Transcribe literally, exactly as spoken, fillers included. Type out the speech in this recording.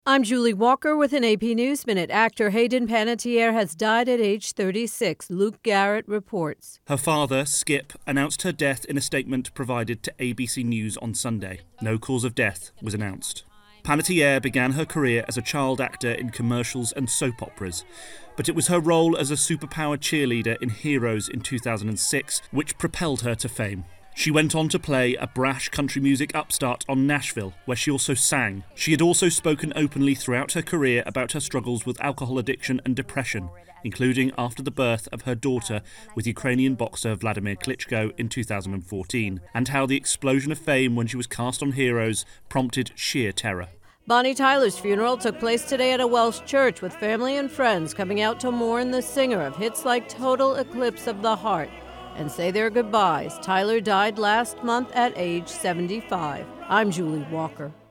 I'm Julie Walker with an A P News Minute. Actor Hayden Panettiere has died at age thirty-six, Luke Garrett reports. Her father, Skip, announced her death in a statement provided to A B C News on Sunday. No cause of death was announced. Panettiere began her career as a child actor in commercials and soap operas, but it was her role as a superpower cheerleader in Heroes in two thousand six which propelled her to fame. She went on to play a brash country music upstart on Nashville, where she also sang. She had also spoken openly throughout her career about her struggles with alcohol addiction and depression, including after the birth of her daughter with Ukrainian boxer Vladimir Klitschko in two thousand fourteen, and how the explosion of fame when she was cast on Heroes prompted sheer terror. Bonnie Tyler's funeral took place today at a Welsh church with family and friends coming out to mourn the singer of hits like Total Eclipse of the Heart and say their goodbyes. Tyler died last month at age seventy-five. I'm Julie Walker.